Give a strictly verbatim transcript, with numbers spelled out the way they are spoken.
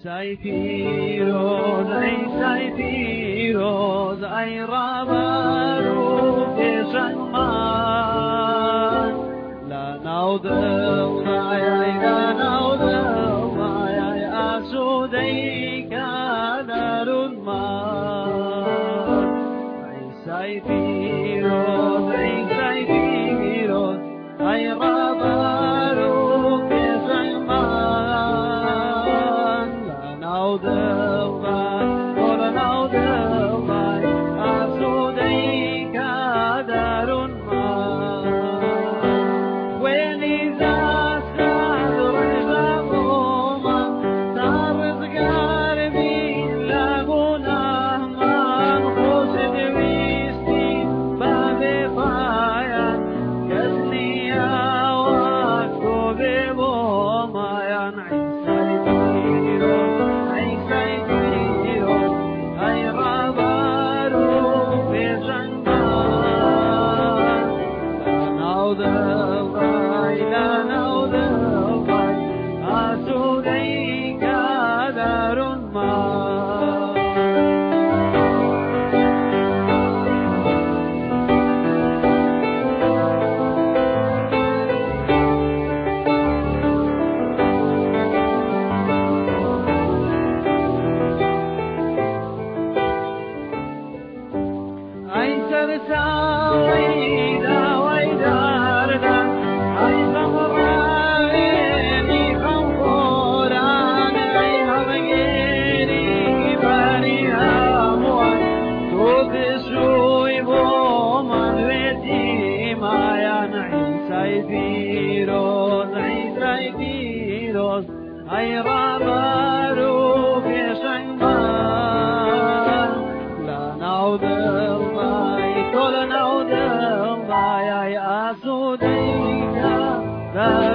عیسای پیروز عیسای پیروز ای رهبر و پشنگمان لناو دلمای ای لناو دلمای ای آسوده‌ای که درون من عیسای پیروز عیسای پیروز ای رهبر و پشنگمان لناو دلمای لناو دلمای آسوده‌ای که درون ای رهبر و پشنگمان لناو دلمای تو لناو دلمای ای آسوده‌ای که